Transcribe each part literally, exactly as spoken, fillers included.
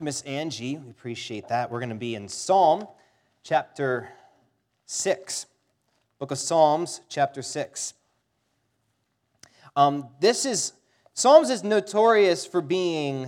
Miss Angie. We appreciate that. We're going to be in Psalm chapter six. Book of Psalms, chapter six. Um, this is, Psalms is notorious for being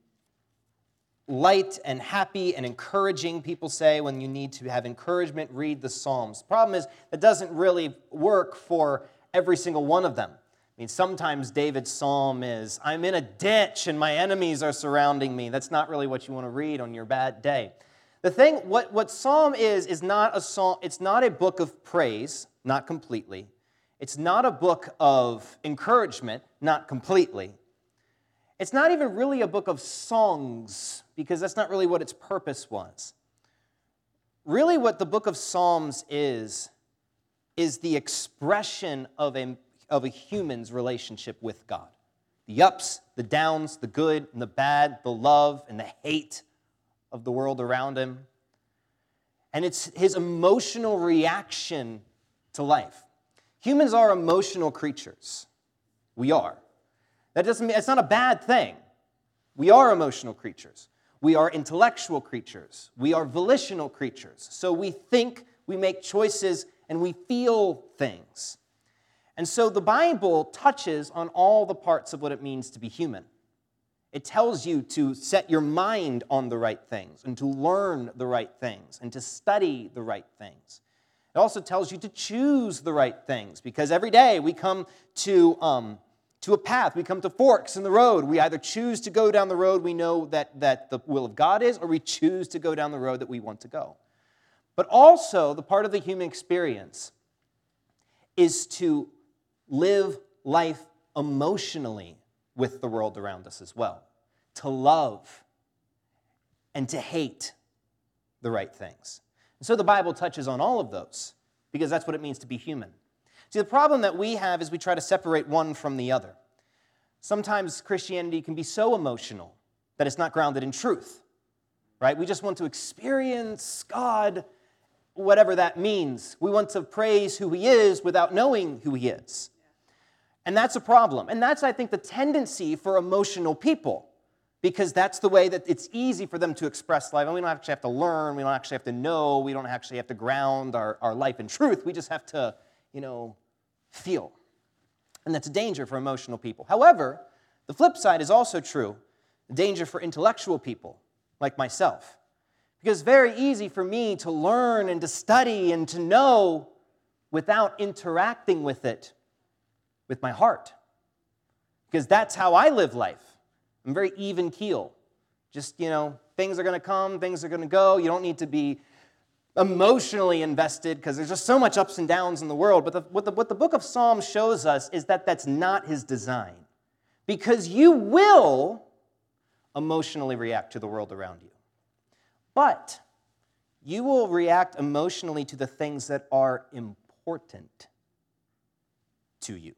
light and happy and encouraging. People say when you need to have encouragement, read the Psalms. The problem is that doesn't really work for every single one of them. I mean, sometimes David's psalm is, I'm in a ditch and my enemies are surrounding me. That's not really what you want to read on your bad day. The thing, what, what psalm is, is not a psalm, it's not a book of praise, not completely. It's not a book of encouragement, not completely. It's not even really a book of songs, because that's not really what its purpose was. Really what the book of Psalms is, is the expression of a, of a human's relationship with God. The ups, the downs, the good and the bad, the love and the hate of the world around him. And it's his emotional reaction to life. Humans are emotional creatures. We are. That doesn't mean, it's not a bad thing. We are emotional creatures. We are intellectual creatures. We are volitional creatures. So we think, we make choices, and we feel things. And so the Bible touches on all the parts of what it means to be human. It tells you to set your mind on the right things, and to learn the right things, and to study the right things. It also tells you to choose the right things, because every day we come to... Um, to a path. We come to forks in the road. We either choose to go down the road we know that, that the will of God is, or we choose to go down the road that we want to go. But also, the part of the human experience is to live life emotionally with the world around us as well. To love and to hate the right things. And so the Bible touches on all of those, because that's what it means to be human. See, the problem that we have is we try to separate one from the other. Sometimes Christianity can be so emotional that it's not grounded in truth, right? We just want to experience God, whatever that means. We want to praise who He is without knowing who He is. And that's a problem. And that's, I think, the tendency for emotional people, because that's the way that it's easy for them to express life. And we don't actually have to learn. We don't actually have to know. We don't actually have to ground our, our life in truth. We just have to you know, feel. And that's a danger for emotional people. However, the flip side is also true, a danger for intellectual people like myself. Because it's very easy for me to learn and to study and to know without interacting with it with my heart. Because that's how I live life. I'm very even keel. Just, you know, things are going to come, things are going to go. You don't need to be emotionally invested, because there's just so much ups and downs in the world. But the, what, the, what the book of Psalms shows us is that that's not His design. Because you will emotionally react to the world around you. But you will react emotionally to the things that are important to you.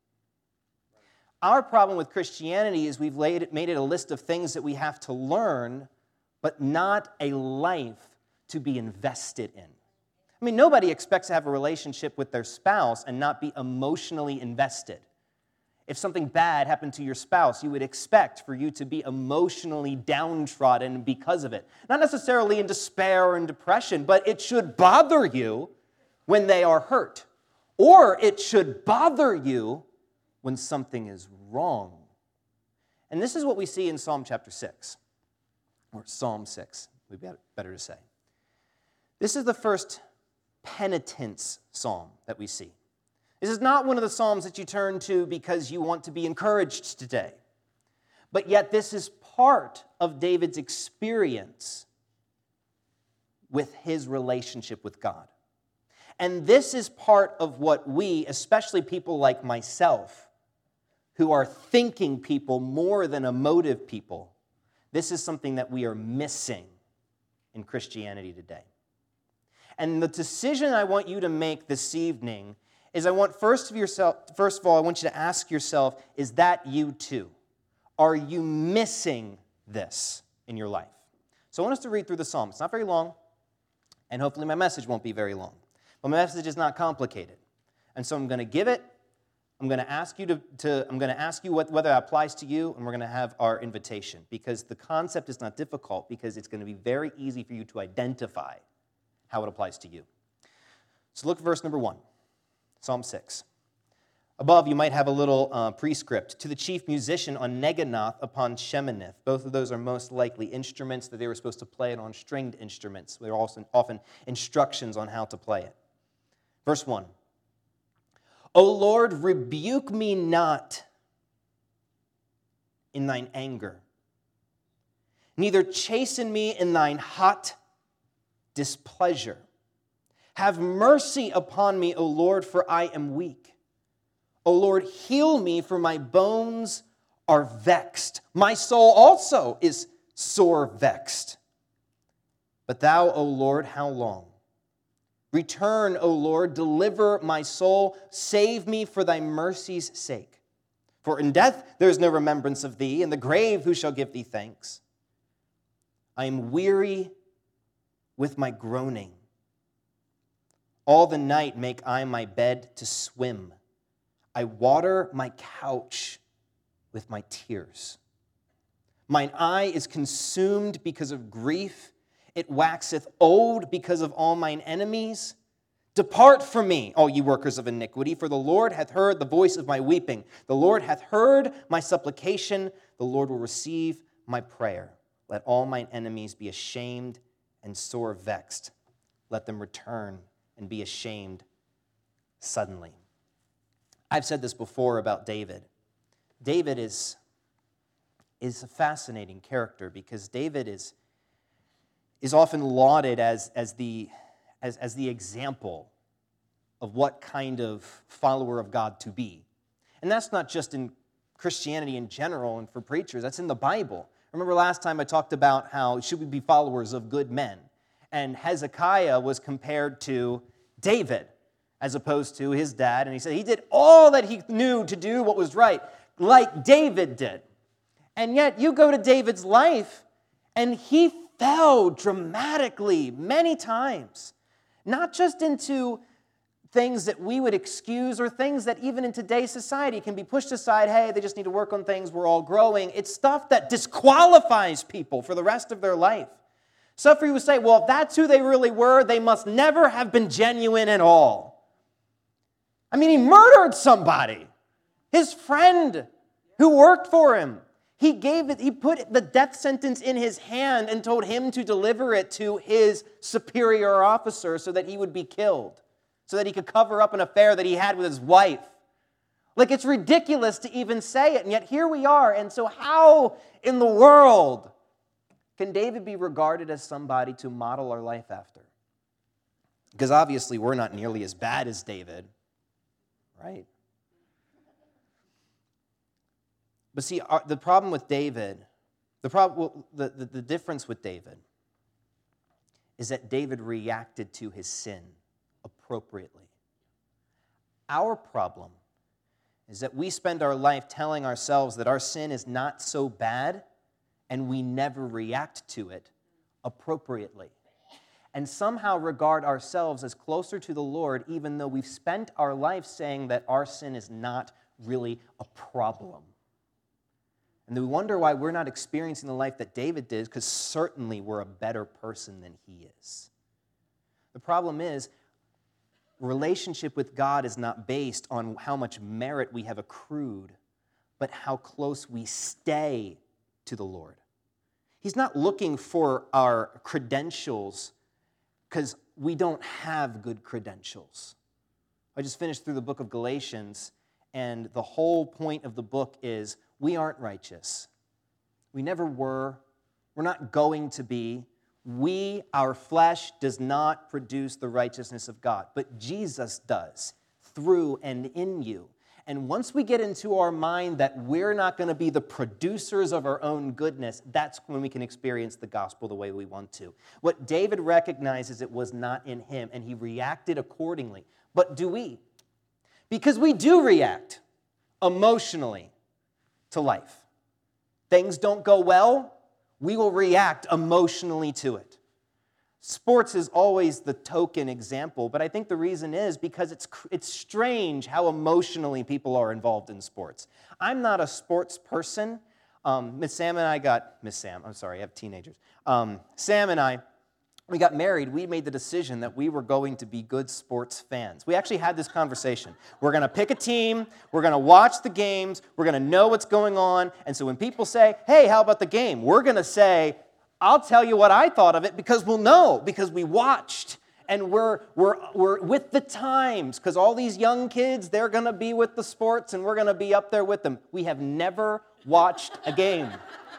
Our problem with Christianity is we've laid it, made it a list of things that we have to learn, but not a life to be invested in. I mean, nobody expects to have a relationship with their spouse and not be emotionally invested. If something bad happened to your spouse, you would expect for you to be emotionally downtrodden because of it. Not necessarily in despair or in depression, but it should bother you when they are hurt. Or it should bother you when something is wrong. And this is what we see in Psalm chapter six, or Psalm six, would be better to say. This is the first penitence psalm that we see. This is not one of the psalms that you turn to because you want to be encouraged today. But yet this is part of David's experience with his relationship with God. And this is part of what we, especially people like myself, who are thinking people more than emotive people, this is something that we are missing in Christianity today. And the decision I want you to make this evening is I want first of yourself, first of all, I want you to ask yourself, is that you too? Are you missing this in your life? So I want us to read through the psalm. It's not very long, and hopefully my message won't be very long. But my message is not complicated. And so I'm going to give it, I'm going to ask you to, to I'm going to ask you what, whether that applies to you, and we're going to have our invitation, because the concept is not difficult, because it's going to be very easy for you to identify how it applies to you. So look at verse number one, Psalm six. Above, you might have a little uh, prescript. To the chief musician on Neganoth upon Sheminith. Both of those are most likely instruments that they were supposed to play it on, stringed instruments. There are also often instructions on how to play it. Verse one. O Lord, rebuke me not in thine anger, neither chasten me in thine hot displeasure. Have mercy upon me, O Lord, for I am weak. O Lord, heal me, for my bones are vexed. My soul also is sore vexed. But thou, O Lord, how long? Return, O Lord, deliver my soul. Save me for thy mercy's sake. For in death there is no remembrance of thee. In the grave who shall give thee thanks? I am weary with my groaning. All the night make I my bed to swim. I water my couch with my tears. Mine eye is consumed because of grief. It waxeth old because of all mine enemies. Depart from me, all ye workers of iniquity, for the Lord hath heard the voice of my weeping. The Lord hath heard my supplication. The Lord will receive my prayer. Let all mine enemies be ashamed and sore vexed. Let them return and be ashamed suddenly. I've said this before about David. David is, is a fascinating character because David is, is often lauded as, as, the, as, as the example of what kind of follower of God to be. And that's not just in Christianity in general and for preachers. That's in the Bible. Remember last time I talked about how should we be followers of good men? And Hezekiah was compared to David, as opposed to his dad. And he said he did all that he knew to do what was right, like David did. And yet you go to David's life, and he fell dramatically many times. Not just into things that we would excuse or things that even in today's society can be pushed aside. Hey, they just need to work on things. We're all growing. It's stuff that disqualifies people for the rest of their life. Stuff where you would say, well, if that's who they really were, they must never have been genuine at all. I mean, he murdered somebody, his friend who worked for him. He gave it, he put the death sentence in his hand and told him to deliver it to his superior officer so that he would be killed, so that he could cover up an affair that he had with his wife. Like, it's ridiculous to even say it, and yet here we are. And so how in the world can David be regarded as somebody to model our life after? Because obviously we're not nearly as bad as David. Right? But see, our, the problem with David, the, problem, well, the, the, the difference with David is that David reacted to his sin appropriately. Our problem is that we spend our life telling ourselves that our sin is not so bad, and we never react to it appropriately. And somehow regard ourselves as closer to the Lord, even though we've spent our life saying that our sin is not really a problem. And we wonder why we're not experiencing the life that David did, because certainly we're a better person than he is. The problem is, relationship with God is not based on how much merit we have accrued, but how close we stay to the Lord. He's not looking for our credentials, because we don't have good credentials. I just finished through the book of Galatians, and the whole point of the book is we aren't righteous. We never were. We're not going to be. We, our flesh, does not produce the righteousness of God, but Jesus does, through and in you. And once we get into our mind that we're not going to be the producers of our own goodness, that's when we can experience the gospel the way we want to. What David recognizes, it was not in him, and he reacted accordingly. But do we? Because we do react emotionally to life. Things don't go well, we will react emotionally to it. Sports is always the token example, but I think the reason is because it's it's strange how emotionally people are involved in sports. I'm not a sports person. Um, Miss Sam and I got, Miss Sam, I'm sorry, I have teenagers. Um, Sam and I, we got married, we made the decision that we were going to be good sports fans. We actually had this conversation. We're going to pick a team, we're going to watch the games, we're going to know what's going on, and so when people say, hey, how about the game? We're going to say, I'll tell you what I thought of it because we'll know, because we watched, and we're, we're, we're with the times, because all these young kids, they're going to be with the sports, and we're going to be up there with them. We have never watched a game.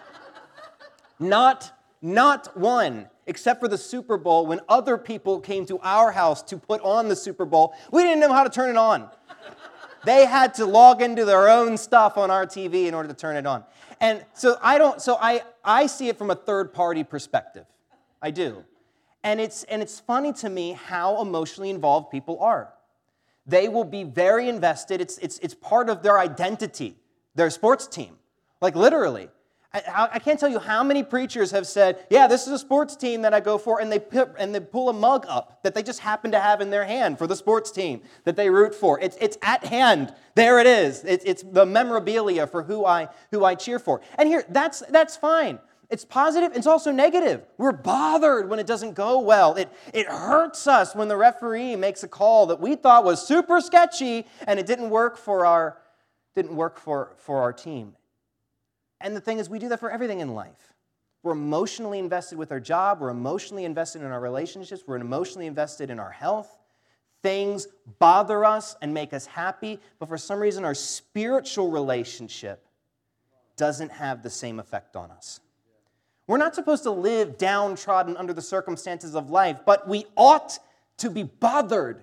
Not, not one. Except for the Super Bowl, when other people came to our house to put on the Super Bowl, we didn't know how to turn it on. They had to log into their own stuff on our T V in order to turn it on. And so I don't, so I, I see it from a third-party perspective. I do. And it's, and it's funny to me how emotionally involved people are. They will be very invested. It's, it's, it's part of their identity, their sports team. Like literally. I, I can't tell you how many preachers have said, yeah, this is a sports team that I go for, and they, put, and they pull a mug up that they just happen to have in their hand for the sports team that they root for. It's, it's at hand. There it is. It's, it's the memorabilia for who I, who I cheer for. And here, that's, that's fine. It's positive. It's also negative. We're bothered when it doesn't go well. It, it hurts us when the referee makes a call that we thought was super sketchy, and it didn't work for our, didn't work for, for our team. And the thing is, we do that for everything in life. We're emotionally invested with our job. We're emotionally invested in our relationships. We're emotionally invested in our health. Things bother us and make us happy, but for some reason, our spiritual relationship doesn't have the same effect on us. We're not supposed to live downtrodden under the circumstances of life, but we ought to be bothered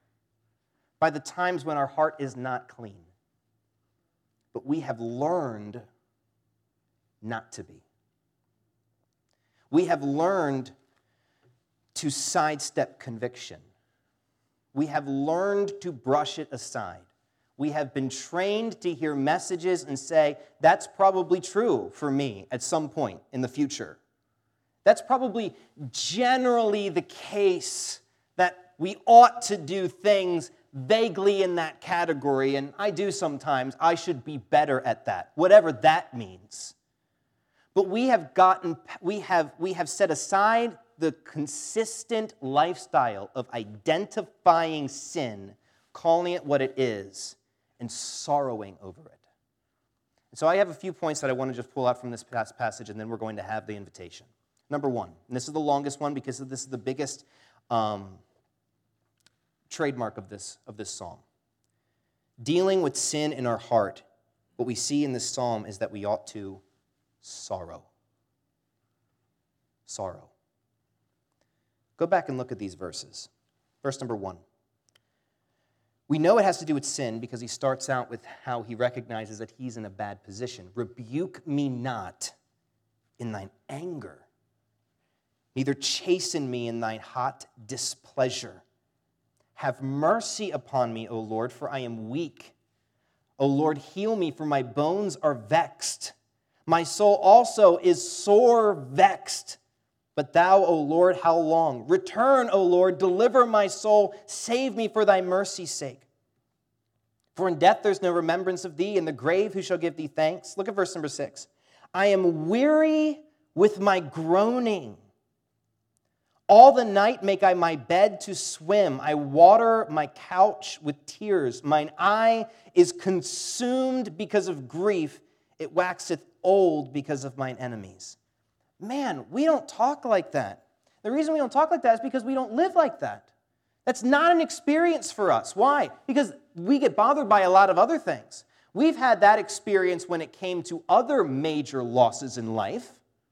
by the times when our heart is not clean. But we have learned not to be. We have learned to sidestep conviction. We have learned to brush it aside. We have been trained to hear messages and say, that's probably true for me at some point in the future. That's probably generally the case that we ought to do things vaguely in that category, and I do sometimes. I should be better at that, whatever that means. But we have gotten, we have, we have set aside the consistent lifestyle of identifying sin, calling it what it is, and sorrowing over it. And so I have a few points that I want to just pull out from this passage, and then we're going to have the invitation. Number one, and this is the longest one because this is the biggest um, trademark of this, of this psalm. Dealing with sin in our heart, what we see in this psalm is that we ought to sorrow. Sorrow. Go back and look at these verses. Verse number one. We know it has to do with sin because he starts out with how he recognizes that he's in a bad position. Rebuke me not in thine anger, neither chasten me in thine hot displeasure. Have mercy upon me, O Lord, for I am weak. O Lord, heal me, for my bones are vexed. My soul also is sore vexed. But thou, O Lord, how long? Return, O Lord, deliver my soul. Save me for thy mercy's sake. For in death there's no remembrance of thee. In the grave who shall give thee thanks? Look at verse number six. I am weary with my groaning. All the night make I my bed to swim. I water my couch with tears. Mine eye is consumed because of grief. It waxeth old because of mine enemies. Man, we don't talk like that. The reason we don't talk like that is because we don't live like that. That's not an experience for us. Why? Because we get bothered by a lot of other things. We've had that experience when it came to other major losses in life.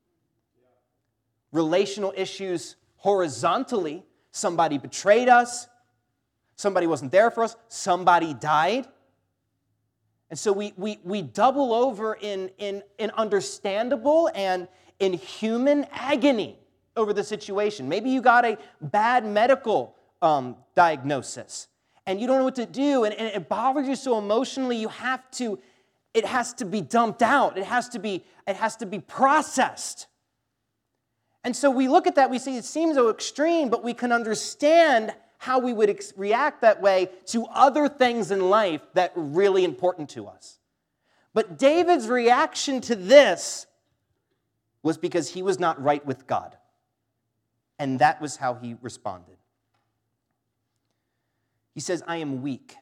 Relational issues horizontally. Somebody betrayed us. Somebody wasn't there for us. Somebody died. And so we, we, we double over in, in, in understandable and in human agony over the situation. Maybe you got a bad medical um, diagnosis and you don't know what to do, and, and it bothers you so emotionally you have to, it has to be dumped out. It has to be, it has to be processed. And so we look at that, we see it seems so extreme, but we can understand how we would ex- react that way to other things in life that are really important to us. But David's reaction to this was because he was not right with God. And that was how he responded. He says, I am weak.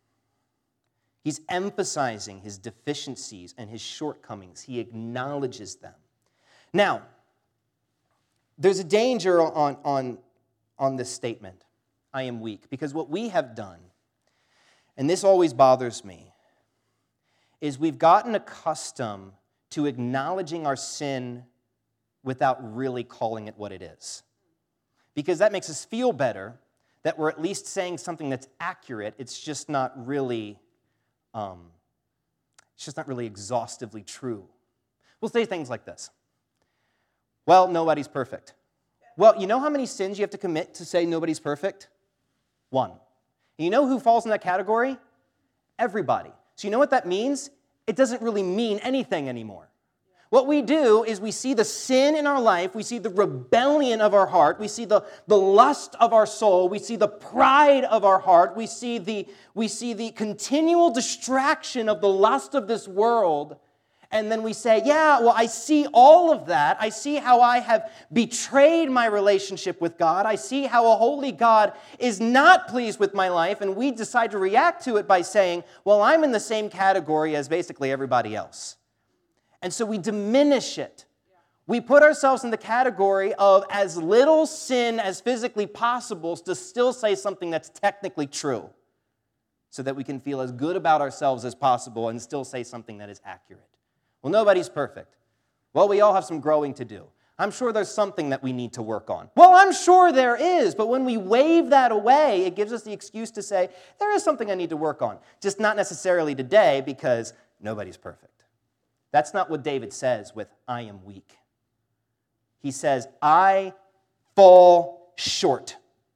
He's emphasizing his deficiencies and his shortcomings. He acknowledges them. Now, there's a danger on, on, on this statement, I am weak, because what we have done, and this always bothers me, is we've gotten accustomed to acknowledging our sin without really calling it what it is. Because that makes us feel better that we're at least saying something that's accurate. It's just not really, um, it's just not really exhaustively true. We'll say things like this. Well, nobody's perfect. Well, you know how many sins you have to commit to say nobody's perfect? One. And you know who falls in that category? Everybody. So you know what that means? It doesn't really mean anything anymore. What we do is we see the sin in our life, we see the rebellion of our heart, we see the, the lust of our soul, we see the pride of our heart, we see the, we see the continual distraction of the lust of this world, and then we say, yeah, well, I see all of that. I see how I have betrayed my relationship with God. I see how a holy God is not pleased with my life, and we decide to react to it by saying, well, I'm in the same category as basically everybody else. And so we diminish it. We put ourselves in the category of as little sin as physically possible to still say something that's technically true so that we can feel as good about ourselves as possible and still say something that is accurate. Well, nobody's perfect. Well, we all have some growing to do. I'm sure there's something that we need to work on. Well, I'm sure there is, but when we wave that away, it gives us the excuse to say, there is something I need to work on, just not necessarily today because nobody's perfect. That's not what David says with, I am weak. He says, I fall short.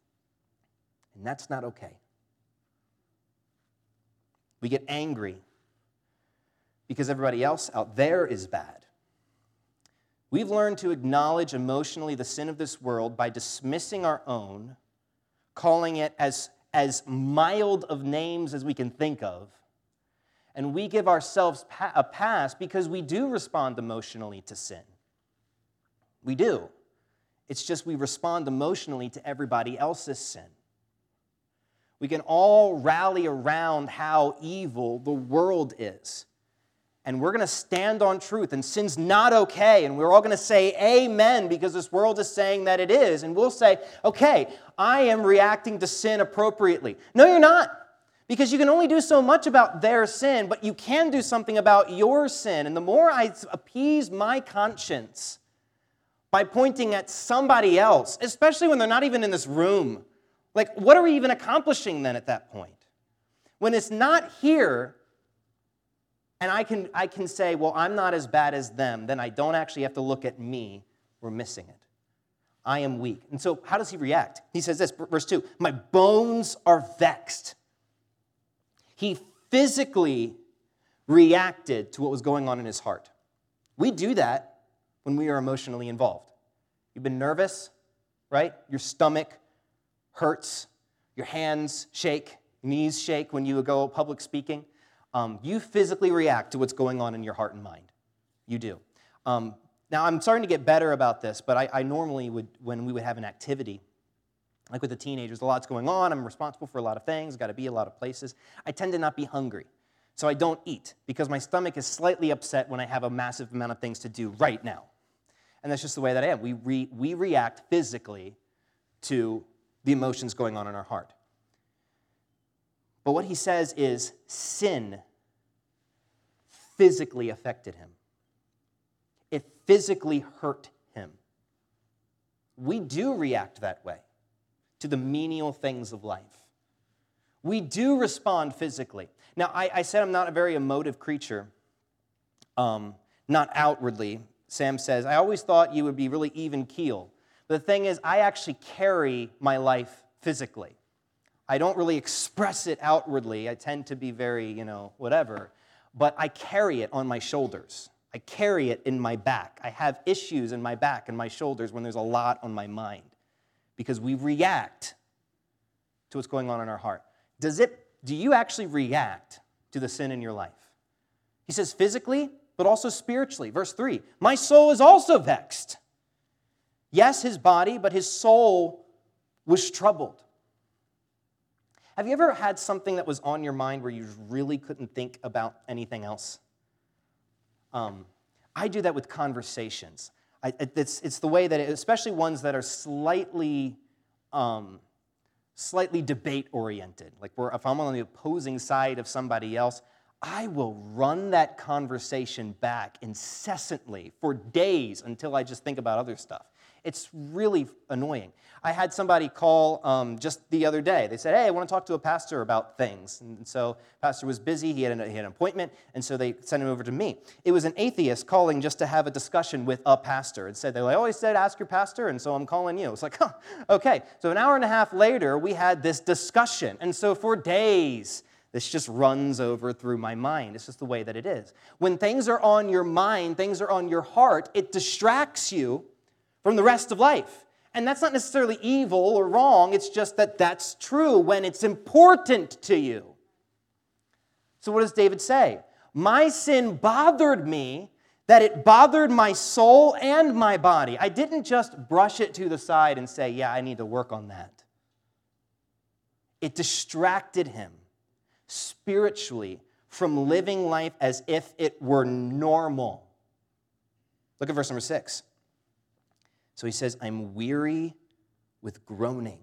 And that's not okay. We get angry because everybody else out there is bad. We've learned to acknowledge emotionally the sin of this world by dismissing our own, calling it as, as mild of names as we can think of, and we give ourselves a pass because we do respond emotionally to sin. We do. It's just we respond emotionally to everybody else's sin. We can all rally around how evil the world is. And we're going to stand on truth, and sin's not okay, and we're all going to say amen because this world is saying that it is. And we'll say, okay, I am reacting to sin appropriately. No, you're not. Because you can only do so much about their sin, but you can do something about your sin. And the more I appease my conscience by pointing at somebody else, especially when they're not even in this room, like, what are we even accomplishing then at that point? When it's not here, and I can, I can say, well, I'm not as bad as them, then I don't actually have to look at me. We're missing it. I am weak. And so how does he react? He says this, verse two, my bones are vexed. He physically reacted to what was going on in his heart. We do that when we are emotionally involved. You've been nervous, right? Your stomach hurts. Your hands shake. Knees shake when you go public speaking. Um, you physically react to what's going on in your heart and mind. You do. Um, now, I'm starting to get better about this, but I, I normally would, when we would have an activity, like with the teenagers, a lot's going on, I'm responsible for a lot of things, got to be a lot of places. I tend to not be hungry, so I don't eat because my stomach is slightly upset when I have a massive amount of things to do right now. And that's just the way that I am. We, re, we react physically to the emotions going on in our heart. But what he says is sin physically affected him. It physically hurt him. We do react that way to the menial things of life. We do respond physically. Now, I, I said I'm not a very emotive creature, um, not outwardly. Sam says, I always thought you would be really even-keeled. But the thing is, I actually carry my life physically. I don't really express it outwardly. I tend to be very, you know, whatever. But I carry it on my shoulders. I carry it in my back. I have issues in my back and my shoulders when there's a lot on my mind because we react to what's going on in our heart. Does it, do you actually react to the sin in your life? He says physically, but also spiritually. Verse three, my soul is also vexed. Yes, his body, but his soul was troubled. Have you ever had something that was on your mind where you really couldn't think about anything else? Um, I do that with conversations. I, it's, it's the way that, it, especially ones that are slightly, um, slightly debate-oriented. Like where if I'm on the opposing side of somebody else, I will run that conversation back incessantly for days until I just think about other stuff. It's really annoying. I had somebody call um, just the other day. They said, hey, I want to talk to a pastor about things. And so the pastor was busy. He had, an, he had an appointment, and so they sent him over to me. It was an atheist calling just to have a discussion with a pastor. And said, they always said, ask your pastor, and so I'm calling you. It's like, huh, okay. So an hour and a half later, we had this discussion. And so for days, this just runs over through my mind. It's just the way that it is. When things are on your mind, things are on your heart, it distracts you from the rest of life. And that's not necessarily evil or wrong. It's just that that's true when it's important to you. So what does David say? My sin bothered me, that it bothered my soul and my body. I didn't just brush it to the side and say, yeah, I need to work on that. It distracted him spiritually from living life as if it were normal. Look at verse number six. So he says, I'm weary with groaning.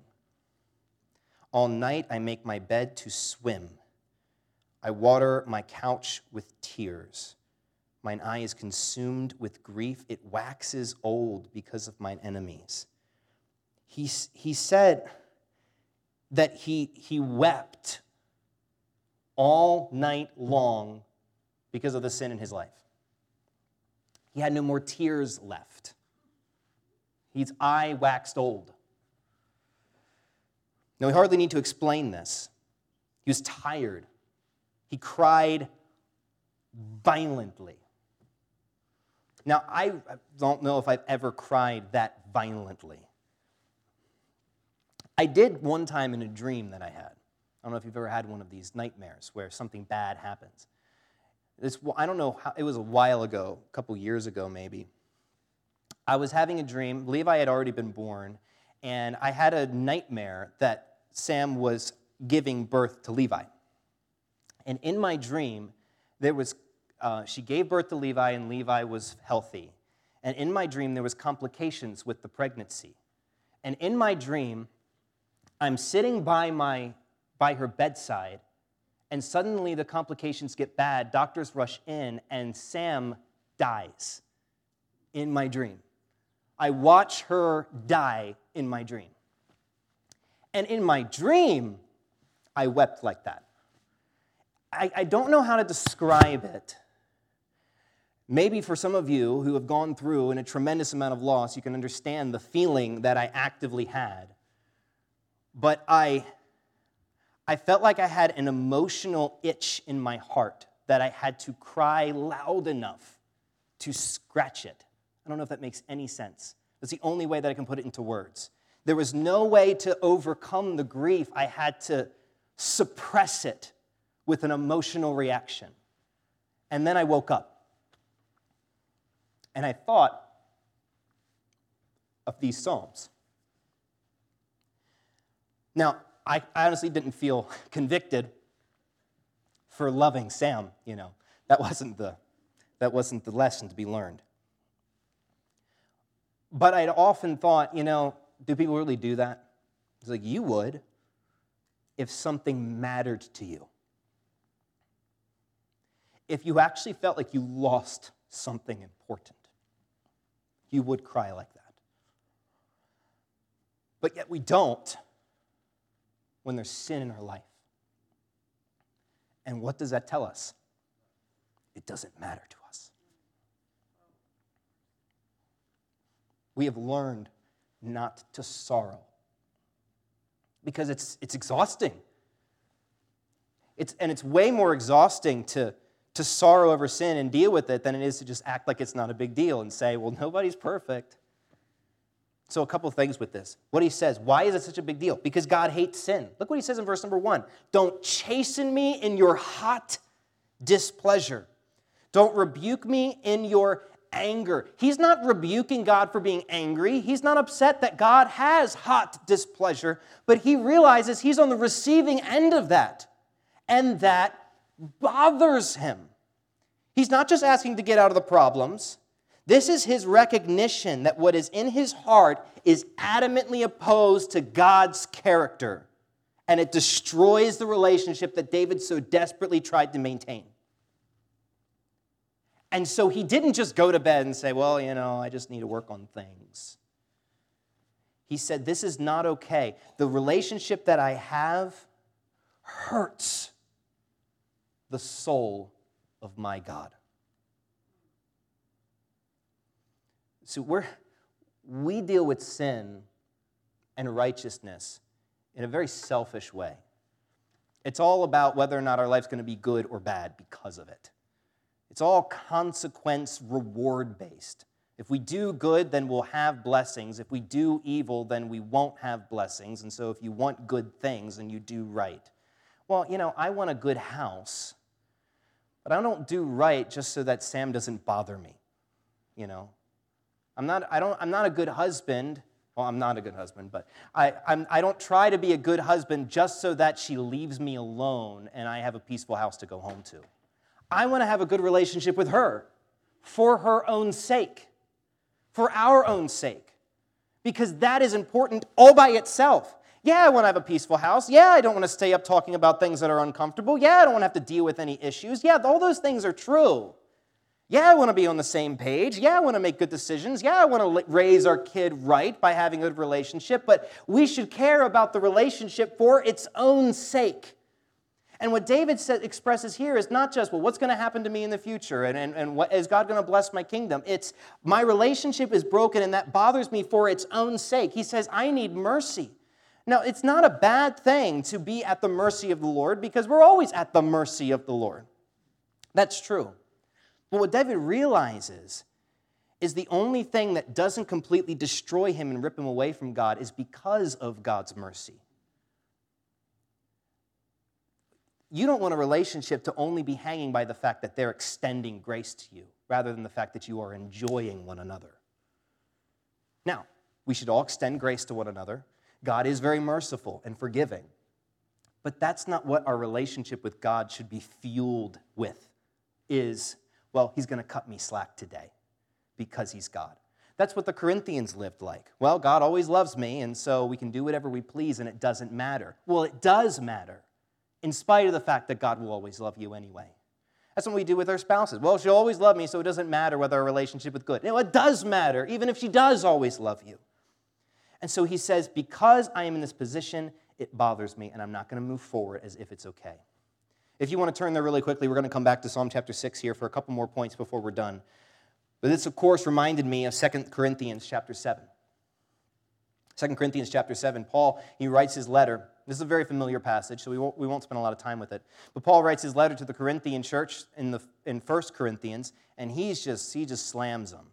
All night I make my bed to swim. I water my couch with tears. Mine eye is consumed with grief. It waxes old because of mine enemies. He, he said that he, he wept all night long because of the sin in his life. He had no more tears left. His eye waxed old. Now, we hardly need to explain this. He was tired. He cried violently. Now, I don't know if I've ever cried that violently. I did one time in a dream that I had. I don't know if you've ever had one of these nightmares where something bad happens. This, I don't know, how, it was a while ago, a couple years ago maybe. I was having a dream. Levi had already been born, and I had a nightmare that Sam was giving birth to Levi. And in my dream, there was uh, she gave birth to Levi, and Levi was healthy. And in my dream, there was complications with the pregnancy. And in my dream, I'm sitting by my by her bedside, and suddenly the complications get bad. Doctors rush in, and Sam dies in my dream. I watch her die in my dream. And in my dream, I wept like that. I, I don't know how to describe it. Maybe for some of you who have gone through in a tremendous amount of loss, you can understand the feeling that I actively had. But I, I felt like I had an emotional itch in my heart that I had to cry loud enough to scratch it. I don't know if that makes any sense. That's the only way that I can put it into words. There was no way to overcome the grief. I had to suppress it with an emotional reaction. And then I woke up. And I thought of these Psalms. Now, I honestly didn't feel convicted for loving Sam, you know. That wasn't the, that wasn't the lesson to be learned. But I'd often thought, you know, do people really do that? It's like, you would if something mattered to you. If you actually felt like you lost something important, you would cry like that. But yet we don't when there's sin in our life. And what does that tell us? It doesn't matter to us. We have learned not to sorrow because it's, it's exhausting. It's, and it's way more exhausting to, to sorrow over sin and deal with it than it is to just act like it's not a big deal and say, well, nobody's perfect. So a couple of things with this. What he says, why is it such a big deal? Because God hates sin. Look what he says in verse number one. Don't chasten me in your hot displeasure. Don't rebuke me in your anger. He's not rebuking God for being angry. He's not upset that God has hot displeasure, but he realizes he's on the receiving end of that, and that bothers him. He's not just asking to get out of the problems. This is his recognition that what is in his heart is adamantly opposed to God's character, and it destroys the relationship that David so desperately tried to maintain. And so he didn't just go to bed and say, well, you know, I just need to work on things. He said, this is not okay. The relationship that I have hurts the soul of my God. So we're, we deal with sin and righteousness in a very selfish way. It's all about whether or not our life's going to be good or bad because of it. It's all consequence reward based. If we do good, then we'll have blessings. If we do evil, then we won't have blessings. And so if you want good things, then you do right. Well, you know, I want a good house, but I don't do right just so that Sam doesn't bother me. You know, I'm not, I don't, I'm not a good husband. Well, I'm not a good husband, but I, I'm, I don't try to be a good husband just so that she leaves me alone and I have a peaceful house to go home to. I want to have a good relationship with her for her own sake, for our own sake, because that is important all by itself. Yeah, I want to have a peaceful house. Yeah, I don't want to stay up talking about things that are uncomfortable. Yeah, I don't want to have to deal with any issues. Yeah, all those things are true. Yeah, I want to be on the same page. Yeah, I want to make good decisions. Yeah, I want to raise our kid right by having a good relationship, but we should care about the relationship for its own sake. And what David says, expresses here is not just, well, what's going to happen to me in the future, and, and, and what, is God going to bless my kingdom? It's, my relationship is broken, and that bothers me for its own sake. He says, I need mercy. Now, it's not a bad thing to be at the mercy of the Lord, because we're always at the mercy of the Lord. That's true. But what David realizes is the only thing that doesn't completely destroy him and rip him away from God is because of God's mercy. You don't want a relationship to only be hanging by the fact that they're extending grace to you, rather than the fact that you are enjoying one another. Now, we should all extend grace to one another. God is very merciful and forgiving. But that's not what our relationship with God should be fueled with, is, well, he's going to cut me slack today because he's God. That's what the Corinthians lived like. Well, God always loves me, and so we can do whatever we please, and it doesn't matter. Well, it does matter, in spite of the fact that God will always love you anyway. That's what we do with our spouses. Well, she'll always love me, so it doesn't matter whether our relationship is good. No, it does matter, even if she does always love you. And so he says, because I am in this position, it bothers me, and I'm not going to move forward as if it's okay. If you want to turn there really quickly, we're going to come back to Psalm chapter six here for a couple more points before we're done. But this, of course, reminded me of Second Corinthians chapter seven. Second Corinthians chapter seven, Paul, he writes his letter. This is a very familiar passage, so we won't, we won't spend a lot of time with it. But Paul writes his letter to the Corinthian church in, the, in First Corinthians, and he's just, he just slams them.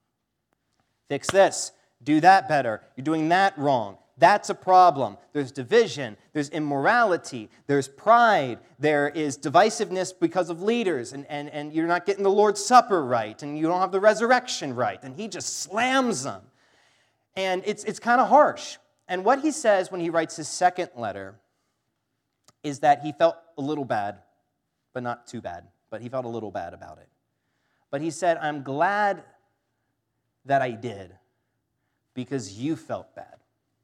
Fix this. Do that better. You're doing that wrong. That's a problem. There's division. There's immorality. There's pride. There is divisiveness because of leaders, and, and, and you're not getting the Lord's Supper right, and you don't have the resurrection right, and he just slams them. And it's, it's kind of harsh. And what he says when he writes his second letter is that he felt a little bad, but not too bad, but he felt a little bad about it. But he said, I'm glad that I did, because you felt bad.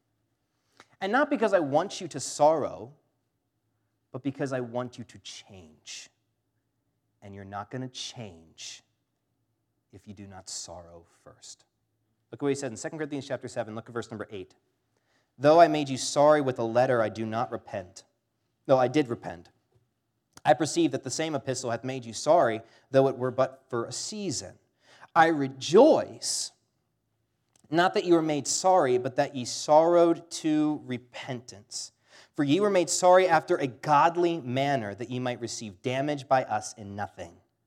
And not because I want you to sorrow, but because I want you to change. And you're not going to change if you do not sorrow first. Look what he said in Second Corinthians chapter seven, look at verse number eight. Though I made you sorry with a letter, I do not repent. No, I did repent. I perceive that the same epistle hath made you sorry, though it were but for a season. I rejoice, not that you were made sorry, but that ye sorrowed to repentance. For ye were made sorry after a godly manner, that ye might receive damage by us in nothing.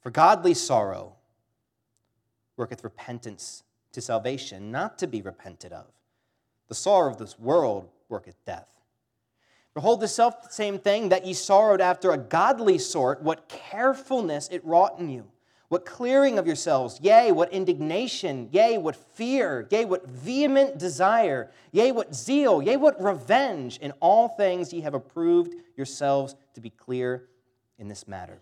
For godly sorrow worketh repentance to salvation, not to be repented of. The sorrow of this world worketh death. Behold, the self same thing that ye sorrowed after a godly sort, what carefulness it wrought in you, what clearing of yourselves, yea, what indignation, yea, what fear, yea, what vehement desire, yea, what zeal, yea, what revenge. In all things ye have approved yourselves to be clear in this matter.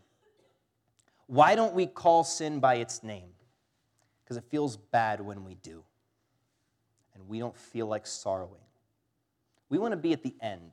Why don't we call sin by its name? Because it feels bad when we do, and we don't feel like sorrowing. We want to be at the end.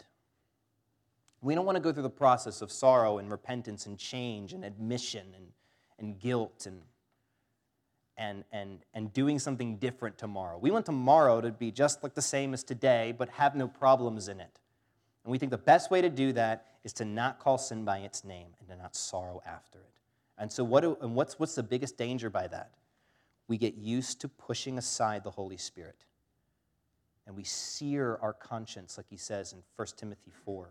We don't want to go through the process of sorrow and repentance and change and admission and, and guilt and, and, and, and doing something different tomorrow. We want tomorrow to be just like the same as today, but have no problems in it. And we think the best way to do that is to not call sin by its name and to not sorrow after it. And so what do, and what's, what's the biggest danger by that? We get used to pushing aside the Holy Spirit. And we sear our conscience, like he says in First Timothy four.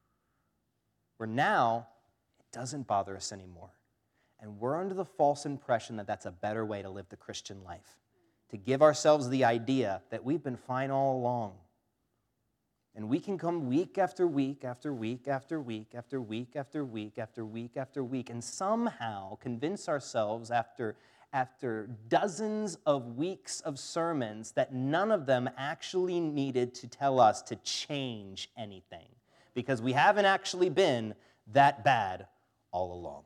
Where now, it doesn't bother us anymore. And we're under the false impression that that's a better way to live the Christian life. To give ourselves the idea that we've been fine all along. And we can come week after week after week after week after week after week after week after week and somehow convince ourselves after, after dozens of weeks of sermons that none of them actually needed to tell us to change anything. Because we haven't actually been that bad all along.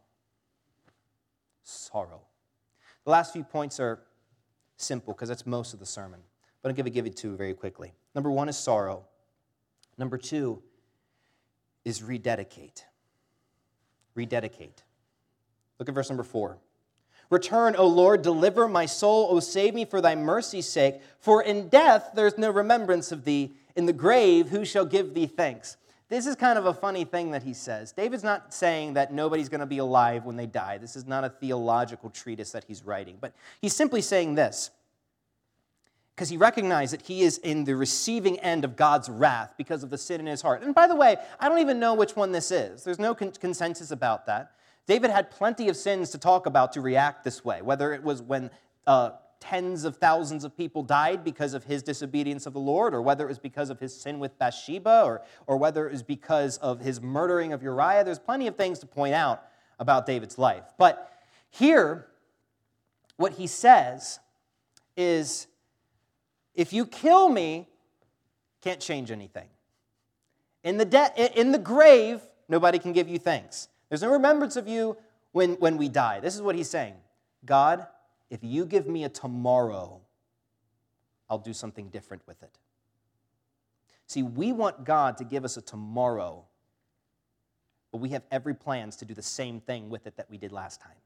Sorrow. The last few points are simple because that's most of the sermon. But I'll give it, give it two very quickly. Number one is sorrow. Number two is rededicate. Rededicate. Look at verse number four. Return, O Lord, deliver my soul, O save me for thy mercy's sake. For in death there is no remembrance of thee. In the grave who shall give thee thanks? This is kind of a funny thing that he says. David's not saying that nobody's going to be alive when they die. This is not a theological treatise that he's writing. But he's simply saying this because he recognized that he is in the receiving end of God's wrath because of the sin in his heart. And by the way, I don't even know which one this is. There's no con- consensus about that. David had plenty of sins to talk about to react this way, whether it was when uh, tens of thousands of people died because of his disobedience of the Lord, or whether it was because of his sin with Bathsheba, or, or whether it was because of his murdering of Uriah. There's plenty of things to point out about David's life. But here, what he says is, if you kill me, can't change anything. In the, de- in the grave, nobody can give you thanks. There's no remembrance of you when, when we die. This is what he's saying. God, if you give me a tomorrow, I'll do something different with it. See, we want God to give us a tomorrow, but we have every plans to do the same thing with it that we did last time.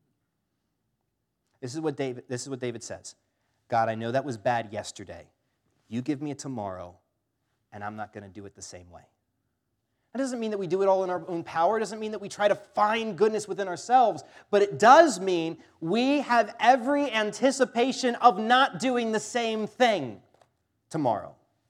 This is what David, this is what David says. God, I know that was bad yesterday. You give me a tomorrow, and I'm not going to do it the same way. That doesn't mean that we do it all in our own power. It doesn't mean that we try to find goodness within ourselves. But it does mean we have every anticipation of not doing the same thing tomorrow.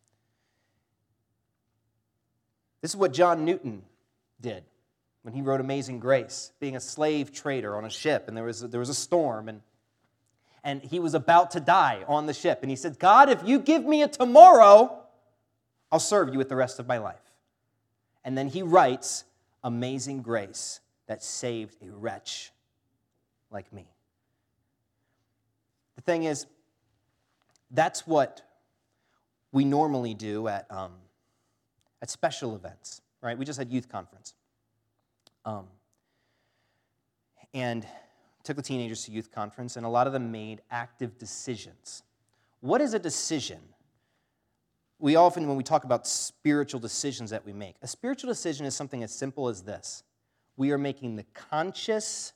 This is what John Newton did when he wrote Amazing Grace, being a slave trader on a ship, and there was a, there was a storm, and, and he was about to die on the ship. And he said, God, if you give me a tomorrow, I'll serve you with the rest of my life. And then he writes, Amazing Grace that saved a wretch like me. The thing is, that's what we normally do at, um, at special events, right? We just had youth conference. Um, and took the teenagers to youth conference, and a lot of them made active decisions. What is a decision? We often, when we talk about spiritual decisions that we make, a spiritual decision is something as simple as this. We are making the conscious,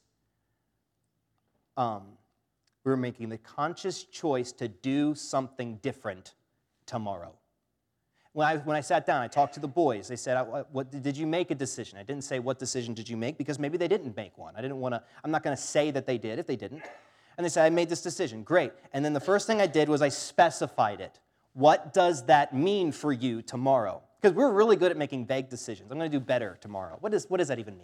um, we're making the conscious choice to do something different tomorrow. When I, when I sat down, I talked to the boys. They said, what, what, did you make a decision? I didn't say, what decision did you make? Because maybe they didn't make one. I didn't want to, I'm not going to say that they did if they didn't. And they said, I made this decision. Great. And then the first thing I did was I specified it. What does that mean for you tomorrow? Because we're really good at making vague decisions. I'm going to do better tomorrow. What, is, what does that even mean?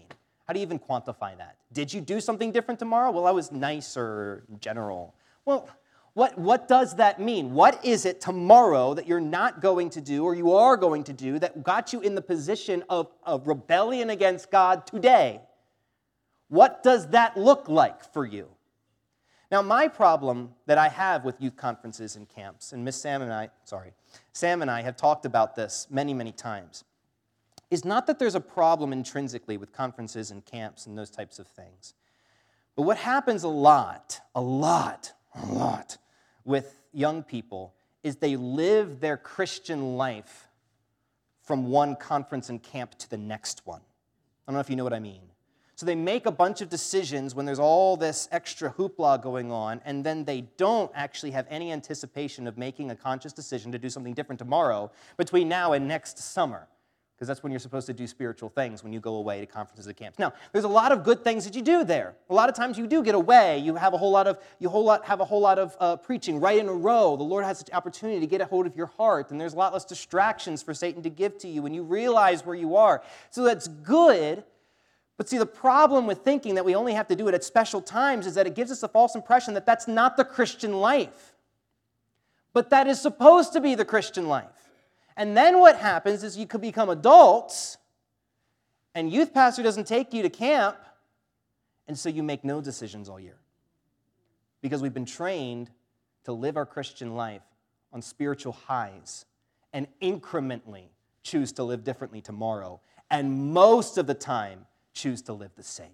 How do you even quantify that? Did you do something different tomorrow? Well, I was nicer in general. Well, what, what does that mean? What is it tomorrow that you're not going to do or you are going to do that got you in the position of, of rebellion against God today? What does that look like for you? Now, my problem that I have with youth conferences and camps, and Miss Sam and I, sorry, Sam and I have talked about this many, many times, is not that there's a problem intrinsically with conferences and camps and those types of things. But what happens a lot, a lot, a lot with young people is they live their Christian life from one conference and camp to the next one. I don't know if you know what I mean. So they make a bunch of decisions when there's all this extra hoopla going on, and then they don't actually have any anticipation of making a conscious decision to do something different tomorrow between now and next summer, because that's when you're supposed to do spiritual things, when you go away to conferences and camps. Now, there's a lot of good things that you do there. A lot of times you do get away. You have a whole lot of you whole lot have a whole lot of uh, preaching right in a row. The Lord has the opportunity to get a hold of your heart, and there's a lot less distractions for Satan to give to you when you realize where you are. So that's good. But see, the problem with thinking that we only have to do it at special times is that it gives us a false impression that that's not the Christian life. But that is supposed to be the Christian life. And then what happens is you could become adults, and youth pastor doesn't take you to camp, and so you make no decisions all year. Because we've been trained to live our Christian life on spiritual highs and incrementally choose to live differently tomorrow. And most of the time, choose to live the same.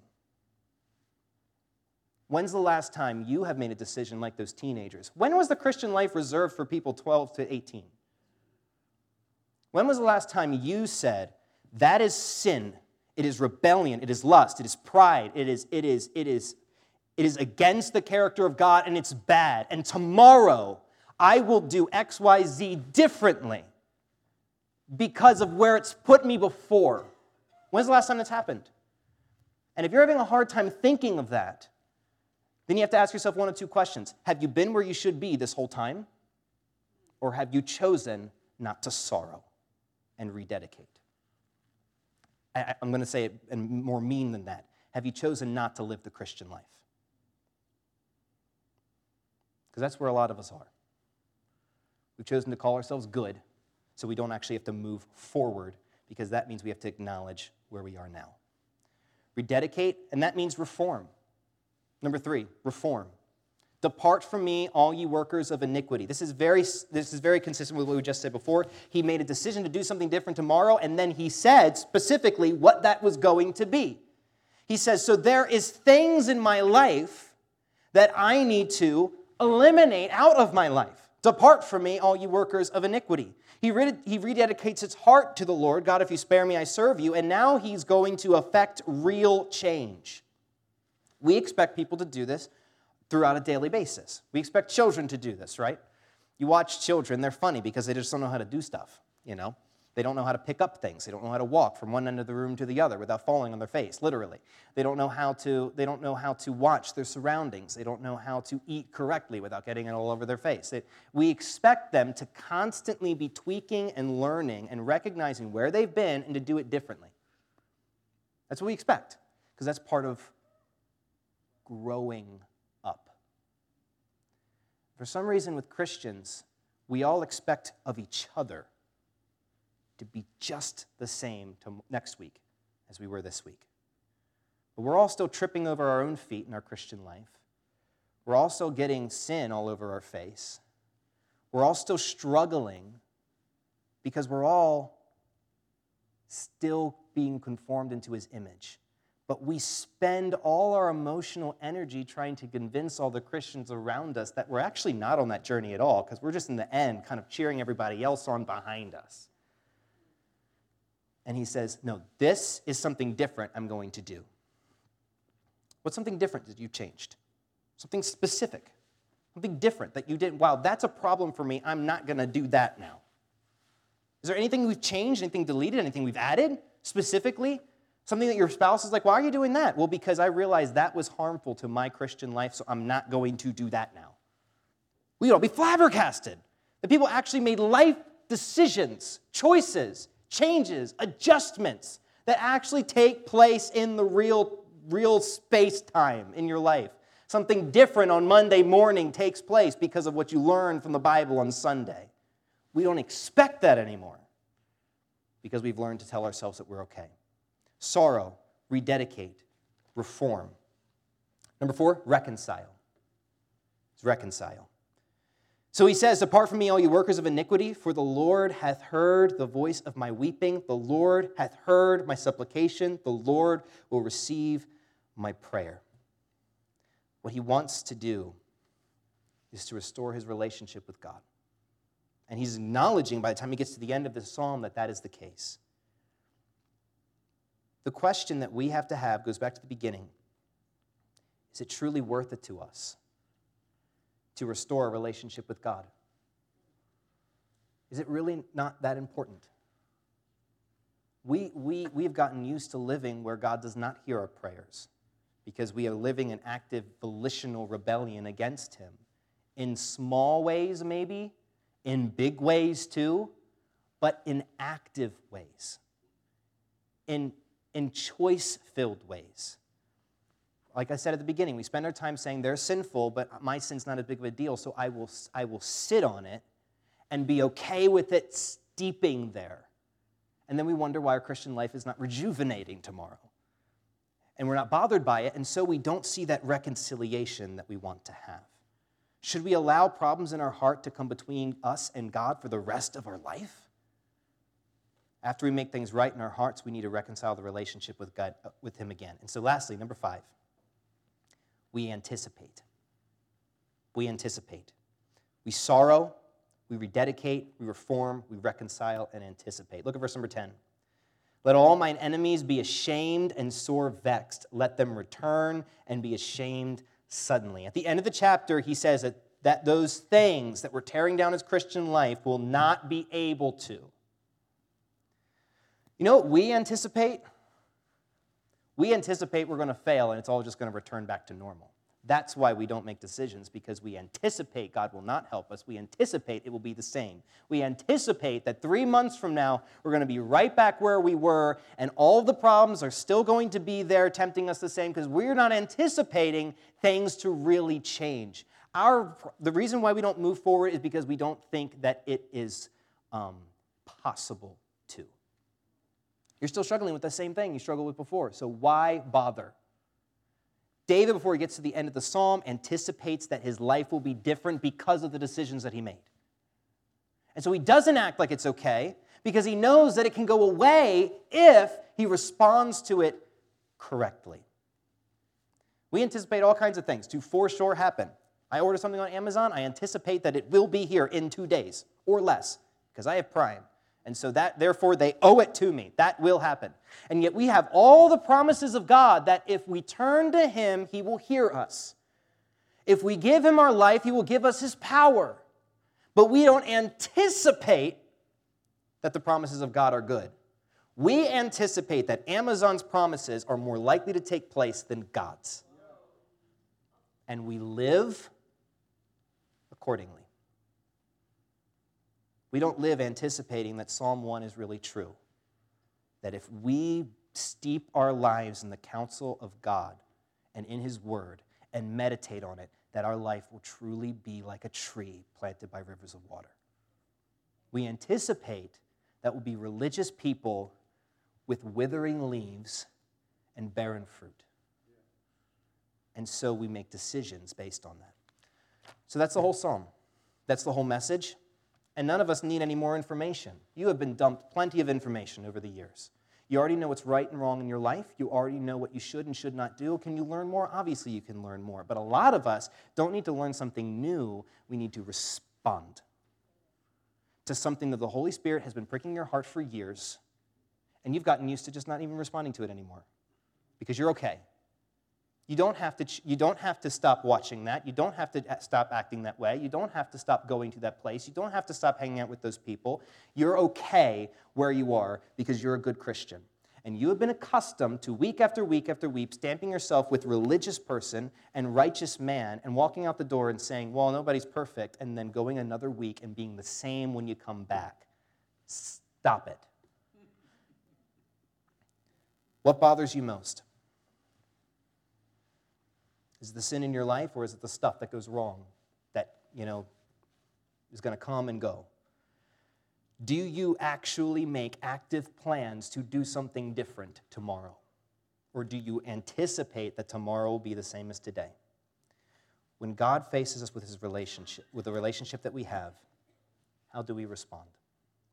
When's the last time you have made a decision like those teenagers? When was the Christian life reserved for people twelve to eighteen? When was the last time you said, that is sin, it is rebellion, it is lust, it is pride, it is, it is, it is, it is against the character of God, and it's bad, and tomorrow I will do X, Y, Z differently because of where it's put me before? When's the last time that's happened? And if you're having a hard time thinking of that, then you have to ask yourself one of two questions. Have you been where you should be this whole time? Or have you chosen not to sorrow and rededicate? I, I'm going to say it more mean than that. Have you chosen not to live the Christian life? Because that's where a lot of us are. We've chosen to call ourselves good, so we don't actually have to move forward, because that means we have to acknowledge where we are now. Rededicate, and that means reform. Number three, reform. Depart from me, all ye workers of iniquity. This is very, this is very consistent with what we just said before. He made a decision to do something different tomorrow, and then he said specifically what that was going to be. He says, so there is things in my life that I need to eliminate out of my life. Depart from me, all ye workers of iniquity. He, red- he rededicates his heart to the Lord. God, if you spare me, I serve you. And now he's going to affect real change. We expect people to do this throughout a daily basis. We expect children to do this, right? You watch children, they're funny because they just don't know how to do stuff, you know? They don't know how to pick up things. They don't know how to walk from one end of the room to the other without falling on their face, literally. They don't know how to, they don't know how to watch their surroundings. They don't know how to eat correctly without getting it all over their face. They, we expect them to constantly be tweaking and learning and recognizing where they've been and to do it differently. That's what we expect, because that's part of growing up. For some reason with Christians, we all expect of each other to be just the same to next week as we were this week. But we're all still tripping over our own feet in our Christian life. We're also getting sin all over our face. We're all still struggling because we're all still being conformed into his image. But we spend all our emotional energy trying to convince all the Christians around us that we're actually not on that journey at all, because we're just in the end kind of cheering everybody else on behind us. And he says, no, this is something different I'm going to do. What's something different that you changed? Something specific. Something different that you did. Wow, that's a problem for me. I'm not going to do that now. Is there anything we've changed, anything deleted, anything we've added specifically? Something that your spouse is like, why are you doing that? Well, because I realized that was harmful to my Christian life, so I'm not going to do that now. We'd all be flabbergasted that people actually made life decisions, choices, changes, adjustments that actually take place in the real, real space-time in your life. Something different on Monday morning takes place because of what you learned from the Bible on Sunday. We don't expect that anymore because we've learned to tell ourselves that we're okay. Sorrow, rededicate, reform. Number four, reconcile. It's reconcile. So he says, "Depart from me, all you workers of iniquity, for the Lord hath heard the voice of my weeping. The Lord hath heard my supplication. The Lord will receive my prayer." What he wants to do is to restore his relationship with God. And he's acknowledging by the time he gets to the end of this psalm that that is the case. The question that we have to have goes back to the beginning. Is it truly worth it to us to restore a relationship with God? Is it really not that important? We, we, we've gotten used to living where God does not hear our prayers because we are living in active volitional rebellion against him. In small ways, maybe, in big ways too, but in active ways, in, in choice-filled ways. Like I said at the beginning, we spend our time saying they're sinful, but my sin's not as big of a deal, so I will, I will sit on it and be okay with it steeping there. And then we wonder why our Christian life is not rejuvenating tomorrow. And we're not bothered by it, and so we don't see that reconciliation that we want to have. Should we allow problems in our heart to come between us and God for the rest of our life? After we make things right in our hearts, we need to reconcile the relationship with God, with him again. And so lastly, number five, we anticipate. We anticipate. We sorrow, we rededicate, we reform, we reconcile, and anticipate. Look at verse number ten. "Let all mine enemies be ashamed and sore vexed. Let them return and be ashamed suddenly." At the end of the chapter, he says that, that those things that were tearing down his Christian life will not be able to. You know what we anticipate? We anticipate we're going to fail and it's all just going to return back to normal. That's why we don't make decisions, because we anticipate God will not help us. We anticipate it will be the same. We anticipate that three months from now, we're going to be right back where we were, and all of the problems are still going to be there, tempting us the same, because we're not anticipating things to really change. Our, the reason why we don't move forward is because we don't think that it is um, possible to. You're still struggling with the same thing you struggled with before, so why bother? David, before he gets to the end of the psalm, anticipates that his life will be different because of the decisions that he made. And so he doesn't act like it's okay because he knows that it can go away if he responds to it correctly. We anticipate all kinds of things to for sure happen. I order something on Amazon, I anticipate that it will be here in two days or less because I have Prime. And so that, therefore, they owe it to me. That will happen. And yet we have all the promises of God that if we turn to him, he will hear us. If we give him our life, he will give us his power. But we don't anticipate that the promises of God are good. We anticipate that Amazon's promises are more likely to take place than God's. And we live accordingly. We don't live anticipating that Psalm one is really true. That if we steep our lives in the counsel of God and in his word and meditate on it, that our life will truly be like a tree planted by rivers of water. We anticipate that we'll be religious people with withering leaves and barren fruit. And so we make decisions based on that. So that's the whole psalm. That's the whole message. And none of us need any more information. You have been dumped plenty of information over the years. You already know what's right and wrong in your life. You already know what you should and should not do. Can you learn more? Obviously you can learn more. But a lot of us don't need to learn something new. We need to respond to something that the Holy Spirit has been pricking your heart for years, and you've gotten used to just not even responding to it anymore because you're okay. You don't have to, you don't have to stop watching that. You don't have to stop acting that way. You don't have to stop going to that place. You don't have to stop hanging out with those people. You're okay where you are because you're a good Christian. And you have been accustomed to week after week after week stamping yourself with religious person and righteous man and walking out the door and saying, well, nobody's perfect, and then going another week and being the same when you come back. Stop it. What bothers you most? Is it the sin in your life, or is it the stuff that goes wrong that, you know, is going to come and go? Do you actually make active plans to do something different tomorrow? Or do you anticipate that tomorrow will be the same as today? When God faces us with his relationship, with the relationship that we have, how do we respond?